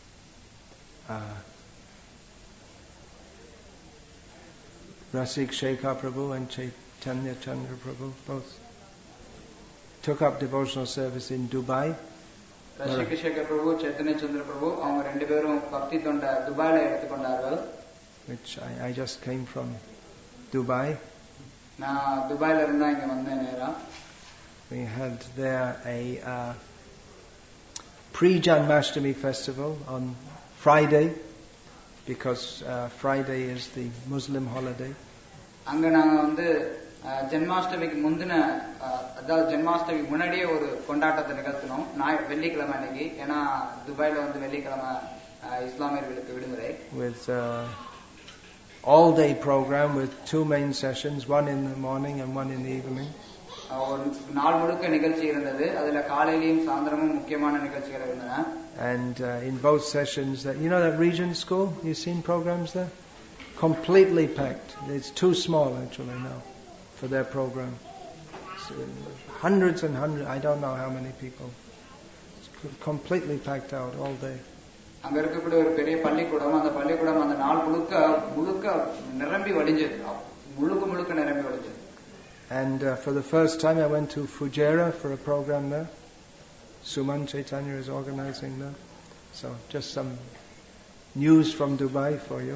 Rasik Shekhar Prabhu and Chaitanya Chandra Prabhu both took up devotional service in Dubai. Rasik Shekhar Prabhu, Chaitanya Chandra Prabhu, அவங்க ரெண்டு பேரும் பக்தி தொண்ட துபாயில எடுத்துக்கொண்டார்கள். Which I, I just came from Dubai. நான் துபாயில இருந்தா இங்க வந்தேன் நேரா. We had there a uh, pre-Janmashtami festival on Friday, because uh, Friday is the Muslim holiday. அங்க நாங்க வந்து ஜென்மாஷ்டமிக்கு முந்தின அதாவது ஜென்மாஷ்டமிக்கு முன்னாடியே ஒரு கொண்டாட்டத்தை நிகழ்த்தினோம் வெள்ளிக்கிழமை அன்னைக்கு. ஏன்னா துபாயில வந்து வெள்ளிக்கிழமை இஸ்லாமியர்களுக்கு விடுமுறை. With uh, all day program with two main sessions, one in the morning and one in the evening. ஒரு நாள் முழுக்க நிகழ்ச்சி இருந்தது. அதுல காலையிலயும் சாயந்தரமும் முக்கியமான நிகழ்ச்சிகள் இருந்தன. And uh, in both sessions, that you know that Regent School, you've seen programs there, completely packed. It's too small actually now for their program. So hundreds and hundreds, I don't know how many people. It's completely packed out all day. அங்க இருக்கக்கூடிய ஒரு பெரிய பள்ளிக்கூடம், அந்த பள்ளிக்கூடம் அந்த நாள் முழுக்க முழுக்க நிரம்பி வழிஞ்சது, முழுக்க முழுக்க நிரம்பி வழிஞ்சது. And uh, for the first time I went to Fujairah for a program there. Suman Chaitanya is organizing there. So just some news from Dubai for you.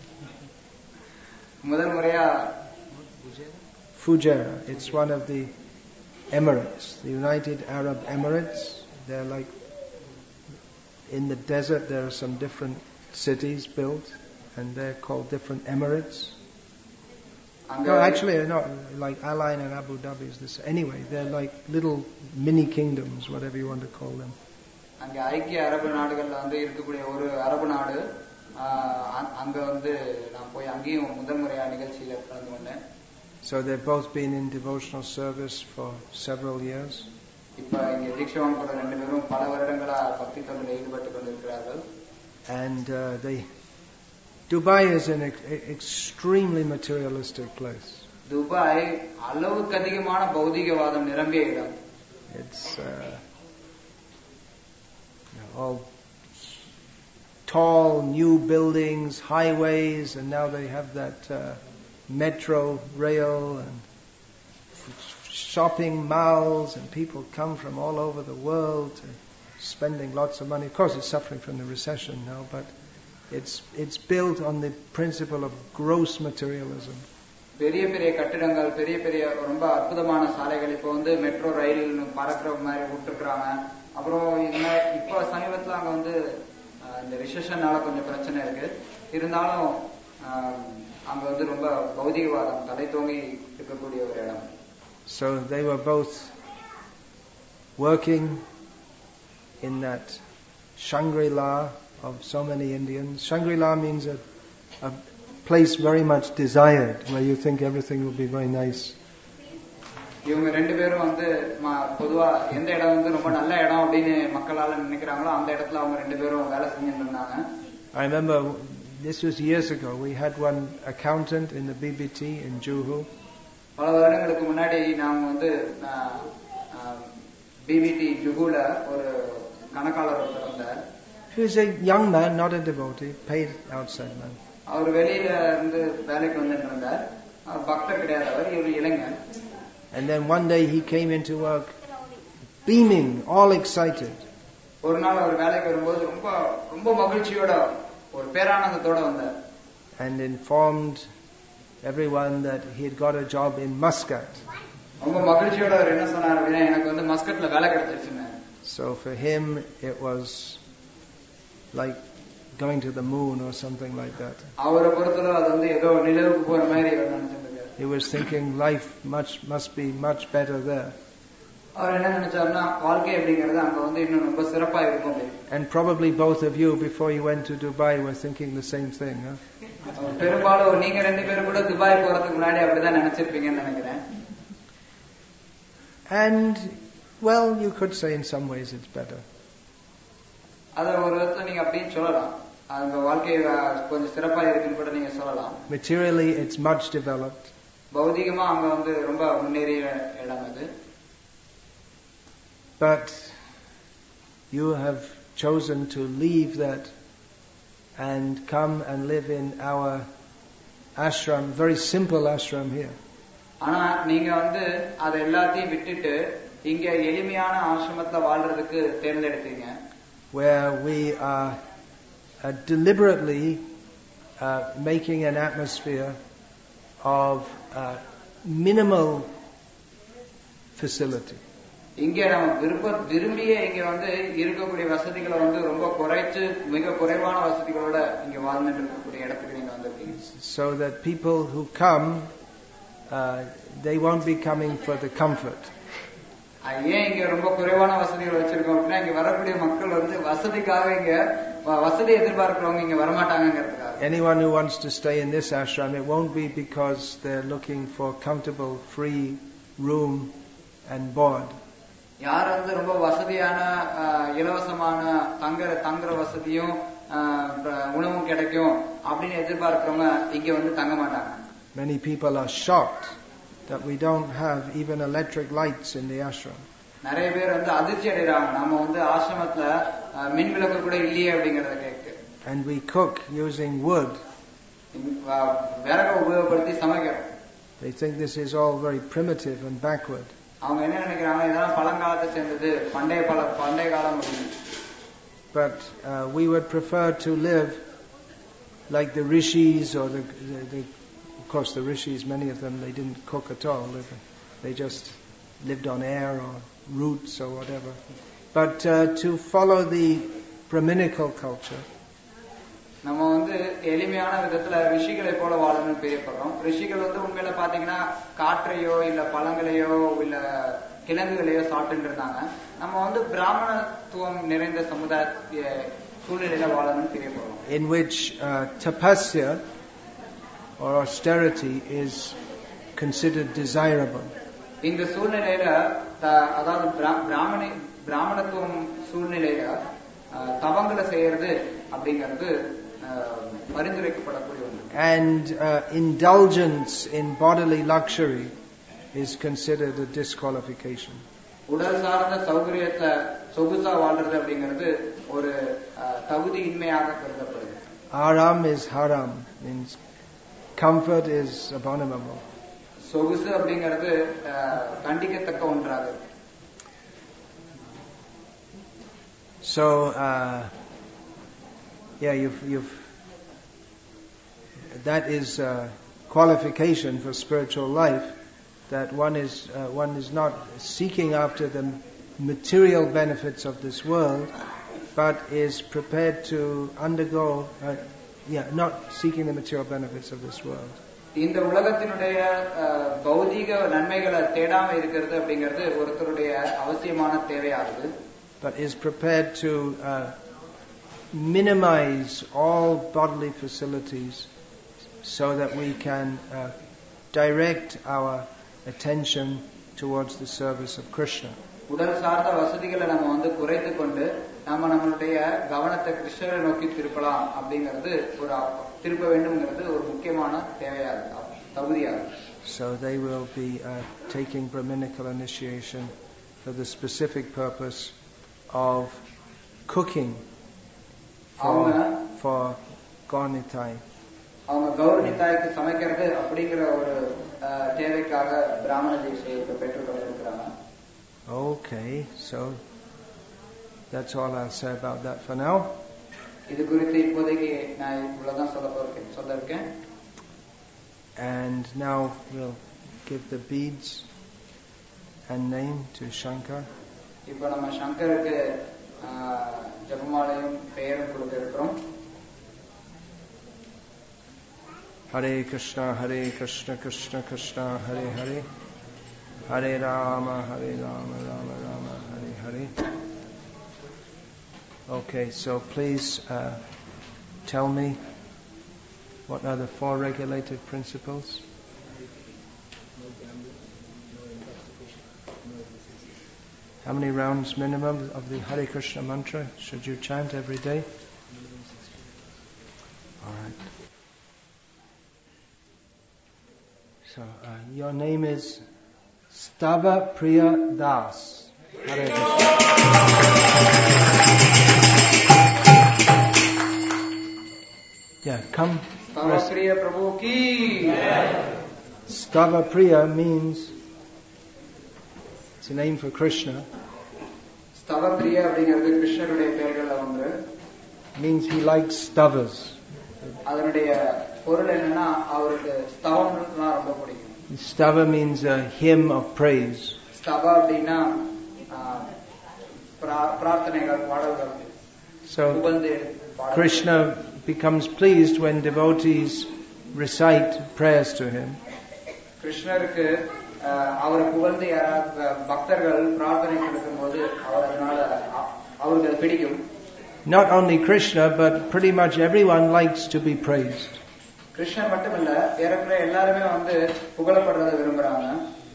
முதல் முறையா Fujairah, it's one of the Emirates, the United Arab Emirates. They're like in the desert. There are some different cities built, and they're called different Emirates. No, actually, they're not like Al Ain and Abu Dhabi is this. Anyway, they're like little mini kingdoms, whatever you want to call them. அங்க ஐக்கிய அரபு நாடுகள்ல வந்து இருக்கக்கூடிய ஒரு அரபு நாடு, அங்க வந்து நான் போய் அங்கேயும் முதல் முறையா நிகழ்ச்சியில கலந்து கொண்டேன். So they've both been in devotional service for several years. இப்ப இங்க தீட்சைவான் கூட ரெண்டு பேரும் பல வருடங்களா பக்தி தொண்டில் ஈடுபட்டு கொண்டிருக்கிறார்கள். And uh, they Dubai is an ex- extremely materialistic place. Dubai அளவுக்கு அதிகமான பௌதிகவாதம் நிரம்பிய இடம். It's uh, you know, all tall new buildings, highways, and now they have that uh, metro rail and shopping malls, and people come from all over the world to spending lots of money. Of course, it's suffering from the recession now, but It's it's built on the principle of gross materialism. பெரிய பெரிய கட்டிடங்கள், பெரிய பெரிய ரொம்ப அற்புதமான சாலைகள் இப்போ வந்து மெட்ரோ ரயில் பறக்கிற மாதிரி விட்டுருக்காங்க. அப்புறம் இப்போ சமீபத்தில் அங்கே வந்து இந்த ரிசெஷனால கொஞ்சம் பிரச்சனை இருக்கு. இருந்தாலும் அங்கே வந்து ரொம்ப பௌதிகவாதம் தலை தோங்கி இருக்கக்கூடிய ஒரு இடம். So they were both working in that Shangri-La of so many Indians. Shangri-La means a, a place very much desired, where you think everything will be very nice. இவங்க ரெண்டு பேரும் வந்து பொதுவா எந்த இடம் வந்து ரொம்ப நல்ல இடம் அப்படின்னு மக்களால நினைக்கிறாங்களோ அந்த இடத்துல அவங்க ரெண்டு பேரும் வேலை செஞ்சுட்டு இருந்தாங்க. I remember this was years ago. We had one accountant in the B B T in Juhu. பல வருடங்களுக்கு முன்னாடி நாங்க வந்து B B T ஜுஹுல ஒரு கணக்காளர் ஒருத்தர் இருந்தார். He was a young man, not a devotee, paid outside man. அவர் வெளியில இருந்து வேலைக்கு வந்துட்டு இருந்தார். பக்தர் கிடையாது, அவர் ஒரு இளைஞன். And then one day he came into work beaming, all excited. ஒரு நாள் அவர் வேலைக்கு வரும்போது ரொம்ப ரொம்ப மகிழ்ச்சியோட ஒரு பேரானந்தத்தோட வந்தார். And informed everyone that he had got a job in Muscat. ரொம்ப மகிழ்ச்சியோட அவர் என்ன சொன்னார் அப்படின்னா எனக்கு வந்து மஸ்கட்ல வேலை கிடைச்சிருச்சுன்னு. So for him it was like going to the moon or something like that. அவரை பொறுத்தவரை அது வந்து ஏதோ நிலவுக்கு போற மாதிரி அவர் நினைச்சிருந்தார். He was thinking life much must be much better there. அவர் என்ன நினைச்சாருன்னா வாழ்க்கை அப்படிங்கிறது அங்க வந்து இன்னும் ரொம்ப சிறப்பா இருக்கும். And probably both of you before you went to Dubai were thinking the same thing, huh? பெரும்பாலும் நீங்க ரெண்டு பேரும் கூட துபாய் போறதுக்கு முன்னாடி அப்படிதான் நினைச்சிருப்பீங்கன்னு நினைக்கிறேன். And well, you could say in some ways it's better. அத ஒரு விதத்துல நீங்க அப்படியே சொல்லலாம். அந்த வாழ்க்கை கொஞ்சம் சிறப்பா இருக்குன்னு கூட நீங்க சொல்லலாம். Materially it's much developed. பௌதிகமா அங்க வந்து ரொம்ப முன்னேறிய இடம் அது. But you have chosen to leave that and come and live in our ashram, very simple ashram here. ஆனா நீங்க வந்து அத எல்லாத்தையும் விட்டுட்டு இங்க எளிமையான ஆசிரமத்துல வாழ்றதுக்கு தேர்ந்தெடுத்தீங்க. Where we are uh, deliberately uh, making an atmosphere of uh, minimal facility. இங்க நம்ம விருப்ப விரும்பியே இங்க வந்து இருக்கக்கூடிய வசதிகளை வந்து ரொம்ப குறைச்சு மிக குறைவான வசதிகளோட இங்க வாழ்ந்துட்டு இருக்கக்கூடிய இடத்துக்கு நீங்க வந்திருக்கீங்க. So that people who come uh, they won't be coming for the comfort. ஏன் இங்க ரொம்ப குறைவான வசதிகள் வச்சிருக்கோம் அப்படின்னா இங்க வரக்கூடிய மக்கள் வந்து வசதிக்காக இங்க வசதி எதிர்பார்க்கிறவங்க இங்க வரமாட்டாங்கிறதுக்காக. Anyone who wants to stay in this ashram, it won't be because they're looking for comfortable free room and board. யார் வந்து ரொம்ப வசதியான இலவசமான தங்குற தங்குற வசதியும் உணவும் கிடைக்கும் அப்படின்னு எதிர்பார்க்கிறவங்க இங்க வந்து தங்க மாட்டாங்க. Many people are shocked that we don't have even electric lights in the ashram. நிறைய பேர் வந்து அதிர்ச்சி அடைறாங்க நாம வந்து ஆசிரமத்துல மின் விளக்கு கூட இல்லையே அப்படிங்கறத கேட்டு. And we cook using wood. விறகு உபயோகப்படுத்தி சமைக்கிறோம். They think this is all very primitive and backward. அவங்க என்ன நினைக்கிறாங்க இதெல்லாம் பழங்காலத்தை சேர்ந்தது பண்டைய பல பண்டைய காலம் அப்படின்னு. But uh, we would prefer to live like the rishis or the, the, the of course the rishis, many of them they didn't cook at all. They just lived on air or roots or whatever. But uh, to follow the Brahminical culture, நம்ம வந்து எளிமையான விதத்துல ரிஷிகளை போல வாழணும்னு பிரியப்படுறோம். ரிஷிகள் வந்து உண்மையில பாத்தீங்கன்னா காற்றையோ இல்ல பழங்களையோ இல்ல கிழங்குகளையோ சாப்பிட்டு இருந்தாங்க. நம்ம வந்து பிராமணத்துவம் நிறைந்த சமுதாய சூழ்நிலையில வாழணும்னு பிரியப்படுறோம். In which uh, tapasya or austerity is considered desirable. இந்த சூழ்நிலையில அதாவது பிராமண பிராமணத்துவம் சூழ்நிலையில தவங்களை செய்யறது அப்படிங்கிறது பரிந்துரைக்கப்படக்கூடிய ஒன்று. And uh, indulgence in bodily luxury is considered a disqualification. உடல் சார்ந்த சௌகரியத்தை சொகுசா வாழ்றது அப்படிங்கிறது ஒரு தகுதியின்மையாக கருதப்படுது. Aram is haram, means comfort is abominable. சொகுசு அப்படிங்கிறது கண்டிக்கத்தக்க ஒன்றாக. So uh, yeah, you've, you've that is a qualification for spiritual life, that one is uh, one is not seeking after the material benefits of this world, but is prepared to undergo uh, yeah not seeking the material benefits of this world. இந்த உலகத்தினுடைய பௌதிக நன்மைகளை தேடாம இருக்கிறது அப்படிங்கிறது ஒருத்தருடைய அவசியமான தேவையாகுது. But is prepared to uh, minimize all bodily facilities so that we can uh, direct our attention towards the service of Krishna. உடல் சார்ந்த வசதிகளை நம்ம வந்து குறைத்து கொண்டு நாம நம்மளுடைய கவனத்தை கிருஷ்ணரை நோக்கி திருப்பலாம் அப்படிங்கிறது ஒரு திருப்ப வேண்டும்ங்கிறது ஒரு முக்கியமான தேவையாகும் தகுதியாகும். So they will be uh, taking Brahminical initiation for the specific purpose of cooking for, for Gaurnitai. அவங்க கௌரணித்தாய்க்கு சமைக்கிறது அப்படிங்கிற ஒரு தேவைக்காக பிராமண தீட்சையை பெற்றுக்கொண்டிருக்கிறாங்க. Okay, so that's all I'll say about that for now. இது குறித்து இப்போதைக்கு நான் இவ்வளவுதான் சொல்ல போறேன் சொல்ல இருக்கேன். And now we'll give the beads and name to Shankar. இப்போ நம்ம சங்கருக்கு ஜபமாலையும் பெயரும் கொடுக்க இருக்கிறோம். Hare Krishna, Hare Krishna, Krishna Krishna, Hare Hare, Hare Rama, Hare Rama, Rama Rama, Hare Hare. Okay, so please uh, tell me, what are the four regulated principles? No gambling, no intoxication, no diseases. How many rounds minimum of the Hare Krishna mantra should you chant every day? All right. So uh, your name is Stava Priya Das. Hare Krishna. Yeah, come. Stava Priya Prabhu ki. Stava Priya means, it's a name for Krishna. Stava Priya அப்படிங்கிறது கிருஷ்ணருடைய பெயர்கள்ல ஒன்று. Means he likes stavas. அதனுடைய பொருள் என்னன்னா அவருக்கு ஸ்தவம்னா ரொம்ப பிடிக்கும். Stava means a hymn of praise. ஸ்தவா அப்படின்னா பிரார்த்தனைகள் பாடல்கள். So Krishna becomes pleased when devotees recite prayers to him. கிருஷ்ணருக்கு அவரை புகழ்ந்து யாராவது பக்தர்கள் பிரார்த்தனை கொடுக்கும்போது அவர் அதனால அவருக்கு அது பிடிக்கும். Not only Krishna, but pretty much everyone likes to be praised. Krishnan மட்டுமில்ல, ஏறக்குறைய எல்லாருமே வந்து புகழப்படுறதை விரும்புறாங்க.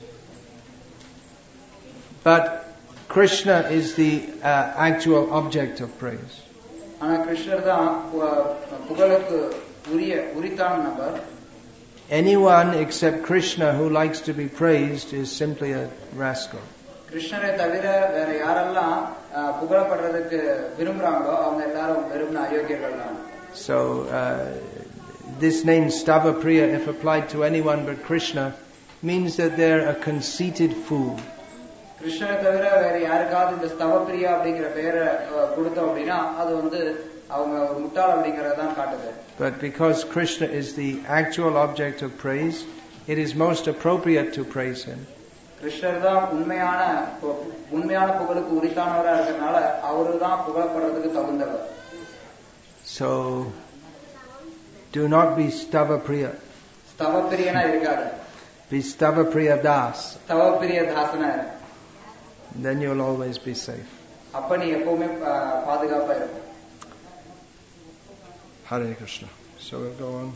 But Krishna is the uh, actual object of praise. ஆனா கிருஷ்ணர் தான் புகழுக்கு உரிய உரித்தான நபர். Anyone except Krishna who likes to be praised is simply a rascal. கிருஷ்ணரை தவிர வேற யாரெல்லாம் புகழப்படுறதுக்கு விரும்புறாங்களோ அவங்க எல்லாரும் வெறும் அயோக்கியர்கள் தான். So uh, this name Stava Priya, if applied to anyone but Krishna, means that they're a conceited fool. கிருஷ்ணரை தவிர வேற யாருக்காவது இந்த ஸ்தவ பிரியா அப்படிங்கிற பெயரை கொடுத்தோம் அப்படின்னா அது வந்து அவங்க ஒரு முட்டாள் அப்படிங்கறதான் காட்டுது. But because Krishna is the actual object of praise, it is most appropriate to praise him. கிருஷ்ணர் தான் உண்மையான உண்மையான புகழுக்கு உரித்தானவரா இருக்கறனால அவரு தான் புகழப்படுறதுக்கு தகுந்தவர். So do not be Stava Priya. ஸ்தவ பிரியனா இருக்காத. Be Stava Priya Das. ஸ்தவ பிரிய தாசனா இரு. Then you'll always be safe. அப்ப நீ எப்பவுமே பாதுகாப்பா இருப்ப. Hare Krishna. So we'll go on.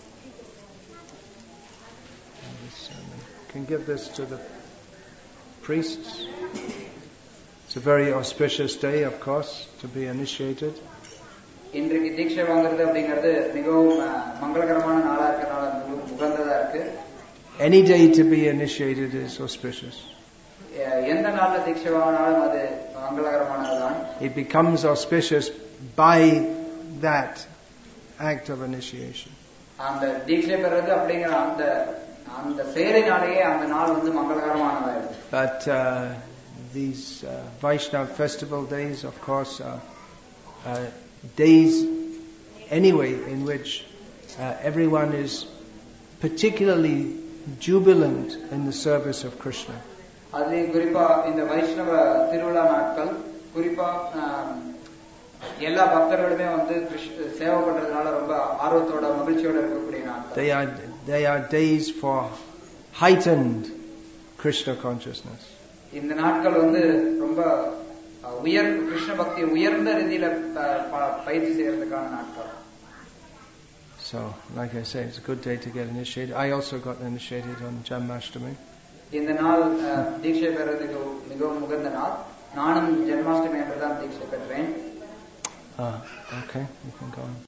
You can give this to the priests. It's a very auspicious day, of course, to be initiated. இன்றைக்கு தீட்சை வாங்குறது அப்படிங்கிறது மிகவும் மங்களகரமான நாளா இருக்கனால உகந்ததா இருக்கு. Any day to be initiated is auspicious. எந்த நாள்ல தீட்சை வாங்கினாலும் அது மங்களகரமானதுதான். It becomes auspicious by that act of initiation. அந்த தீட்சை பெறது அப்படிங்கிற அந்த அந்த செயலினாலேயே அந்த நாள் வந்து மங்களகரமானதாயிருக்கு. But uh, these uh, Vaishnava festival days, of course, are uh, days anyway in which uh, everyone is particularly jubilant in the service of Krishna. அது குறிப்பா இந்த வைஷ்ணவ திருவிழா நாட்கள் குறிப்பா எல்லா பக்தர்களுமே வந்து சேவை பண்றதுனால ரொம்ப ஆர்வத்தோட மகிழ்ச்சியோட இருக்கக்கூடிய நாட்கள். They are they are days for heightened Krishna consciousness. இந்த நாட்கள் வந்து ரொம்ப உயர் கிருஷ்ண பக்தி உயர்ந்த ரீதியில பயிற்சி செய்யறதுக்கான நாட்கள். So, like I say, it's a good day to get initiated. I also got initiated on Janmashtami. இந்த நாள் தீட்சை பெறதுக்கு மிகவும் உகந்த நாள். நானும் ஜென்மாஷ்டமி அன்று தான் தீட்சை பெற்றேன். Ah, okay, you can go on.